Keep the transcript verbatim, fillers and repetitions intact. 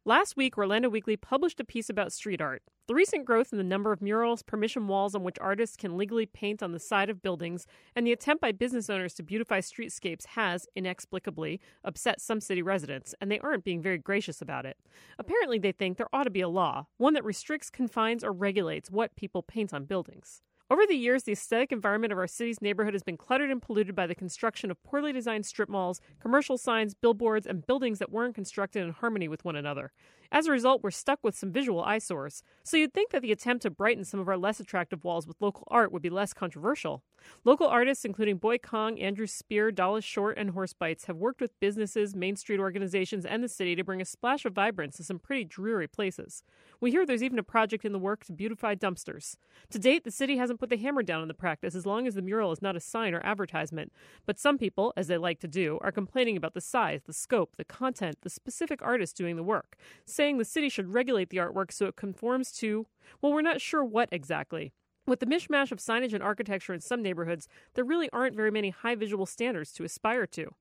Last week, Orlando Weekly published a piece about street art. The recent growth in the number of murals, permission walls on which artists can legally paint on the side of buildings, and the attempt by business owners to beautify streetscapes has, inexplicably, upset some city residents, and they aren't being very gracious about it. Apparently, they think there ought to be a law, one that restricts, confines, or regulates what people paint on buildings. Over the years, the aesthetic environment of our city's neighborhood has been cluttered and polluted by the construction of poorly designed strip malls, commercial signs, billboards, and buildings that weren't constructed in harmony with one another. As a result, we're stuck with some visual eyesores. So you'd think that the attempt to brighten some of our less attractive walls with local art would be less controversial. Local artists, including Boy Kong, Andrew Spear, Dallas Short, and Horsebites, have worked with businesses, Main Street organizations, and the city to bring a splash of vibrance to some pretty dreary places. We hear there's even a project in the works to beautify dumpsters. To date, the city hasn't put the hammer down on the practice as long as the mural is not a sign or advertisement. But some people, as they like to do, are complaining about the size, the scope, the content, the specific artist doing the work, saying the city should regulate the artwork so it conforms to, well, we're not sure what exactly. With the mishmash of signage and architecture in some neighborhoods, there really aren't very many high visual standards to aspire to.